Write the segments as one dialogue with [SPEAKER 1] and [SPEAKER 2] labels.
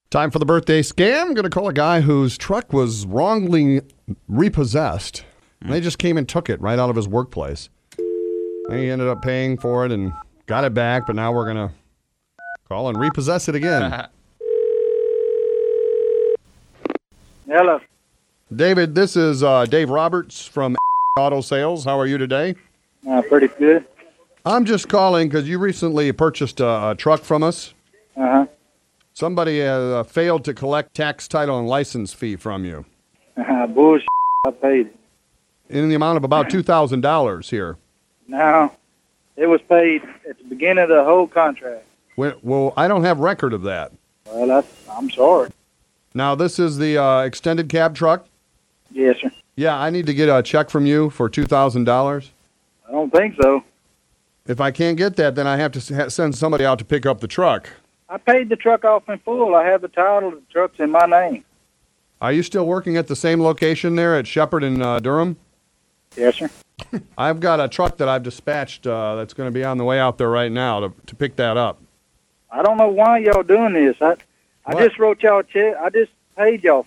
[SPEAKER 1] Time for the birthday scam. I'm going to call a guy whose truck was wrongly repossessed. And they just came and took it right out of his workplace. And he ended up paying for it and got it back, but now we're going to call and repossess it again.
[SPEAKER 2] Hello.
[SPEAKER 1] David, this is Dave Roberts from Auto Sales. How are you today?
[SPEAKER 2] Pretty good.
[SPEAKER 1] I'm just calling because you recently purchased a truck from us.
[SPEAKER 2] Uh-huh.
[SPEAKER 1] Somebody failed to collect tax, title, and license fee from you.
[SPEAKER 2] Bullshit. I paid it.
[SPEAKER 1] In the amount of about $2,000 here.
[SPEAKER 2] No, it was paid at the beginning of the whole contract.
[SPEAKER 1] Well, I don't have record of that.
[SPEAKER 2] Well, I'm sorry.
[SPEAKER 1] Now, this is the extended cab truck?
[SPEAKER 2] Yes, sir.
[SPEAKER 1] Yeah, I need to get a check from you for $2,000.
[SPEAKER 2] I don't think so.
[SPEAKER 1] If I can't get that, then I have to send somebody out to pick up the truck.
[SPEAKER 2] I paid the truck off in full. I have the title. The truck's in my name.
[SPEAKER 1] Are you still working at the same location there at Shepherd and Durham?
[SPEAKER 2] Yes, sir.
[SPEAKER 1] I've got a truck that I've dispatched that's going to be on the way out there right now to pick that up.
[SPEAKER 2] I don't know why y'all doing this. I just wrote y'all a check. I just paid y'all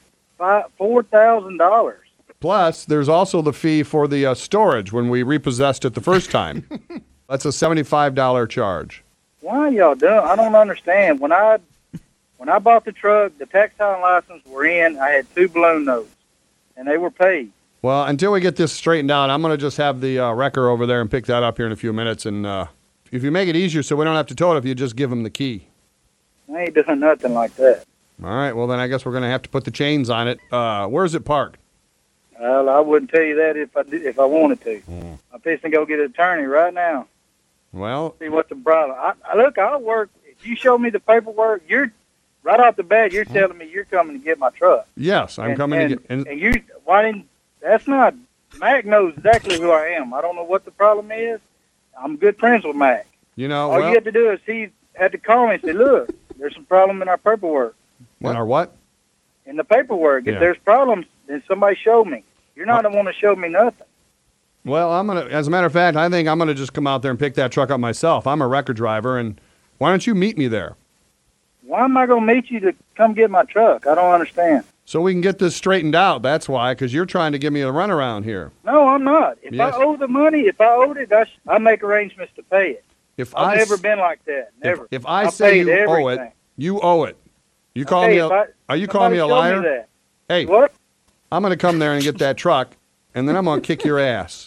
[SPEAKER 2] $4,000.
[SPEAKER 1] Plus, there's also the fee for the storage when we repossessed it the first time. That's a $75 charge.
[SPEAKER 2] Why y'all doing? I don't understand. When I bought the truck, the tax title and license were in. I had 2 balloon notes, and they were paid.
[SPEAKER 1] Well, until we get this straightened out, I'm going to just have the wrecker over there and pick that up here in a few minutes. And if you make it easier so we don't have to tow it, if you just give him the key.
[SPEAKER 2] I ain't doing nothing like that.
[SPEAKER 1] All right, well, then I guess we're going to have to put the chains on it. Where's it parked?
[SPEAKER 2] Well, I wouldn't tell you that if I wanted to. I'm fixing to go get an attorney right now.
[SPEAKER 1] Well,
[SPEAKER 2] see what the problem. Look, I'll work. If you show me the paperwork, you're right off the bat. You're telling me you're coming to get my truck.
[SPEAKER 1] Yes, I'm coming to get.
[SPEAKER 2] And you, why didn't? That's not. Mac knows exactly who I am. I don't know what the problem is. I'm good friends with Mac.
[SPEAKER 1] You know,
[SPEAKER 2] all you had to do is he had to call me and say, "Look, there's some problem in our paperwork."
[SPEAKER 1] In our what?
[SPEAKER 2] In the paperwork. If there's problems, then somebody show me. You're not the one to show me nothing.
[SPEAKER 1] Well, as a matter of fact, I think I'm gonna just come out there and pick that truck up myself. I'm a wrecker driver, and why don't you meet me there?
[SPEAKER 2] Why am I gonna meet you to come get my truck? I don't understand.
[SPEAKER 1] So we can get this straightened out. That's why, because you're trying to give me a runaround here.
[SPEAKER 2] No, I'm not. If I owe the money, if I owed it, I make arrangements to pay it. I've never been like that. Never.
[SPEAKER 1] If I say you owe it, you owe it. You call me are you calling me a liar? Hey,
[SPEAKER 2] what?
[SPEAKER 1] I'm going to come there and get that truck, and then I'm going to kick your ass.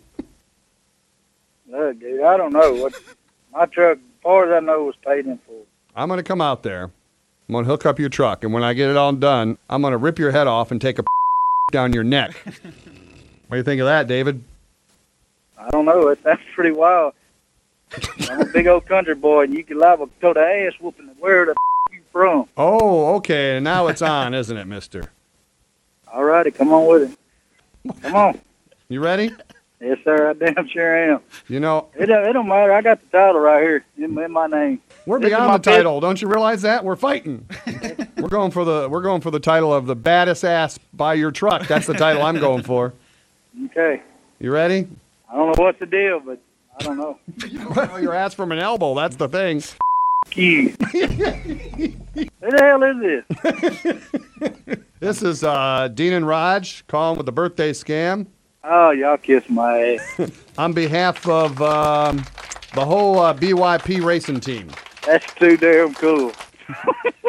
[SPEAKER 2] Look, dude, I don't know. My truck, as far as I know, was paid in full.
[SPEAKER 1] I'm going to come out there. I'm going to hook up your truck, and when I get it all done, I'm going to rip your head off and take a down your neck. What do you think of that, David?
[SPEAKER 2] I don't know. That's pretty wild. I'm a big old country boy, and you can liable to go to ass whooping. Where the you from?
[SPEAKER 1] Oh, okay. Now it's on, isn't it, mister?
[SPEAKER 2] All righty. Come on with it. Come on.
[SPEAKER 1] You ready?
[SPEAKER 2] Yes, sir. I damn sure am.
[SPEAKER 1] You know,
[SPEAKER 2] it don't matter. I got the title right here in my name.
[SPEAKER 1] We're beyond the title. Don't you realize that? We're fighting. We're going for the title of the baddest ass by your truck. That's the title I'm going for.
[SPEAKER 2] Okay.
[SPEAKER 1] You ready?
[SPEAKER 2] I don't know what's the deal, but I don't know.
[SPEAKER 1] Well, your ass from an elbow. That's the thing.
[SPEAKER 2] You. Who the hell is this?
[SPEAKER 1] This is Dean and Raj calling with the birthday scam.
[SPEAKER 2] Oh, y'all kiss my ass.
[SPEAKER 1] On behalf of the whole BYP racing team.
[SPEAKER 2] That's too damn cool.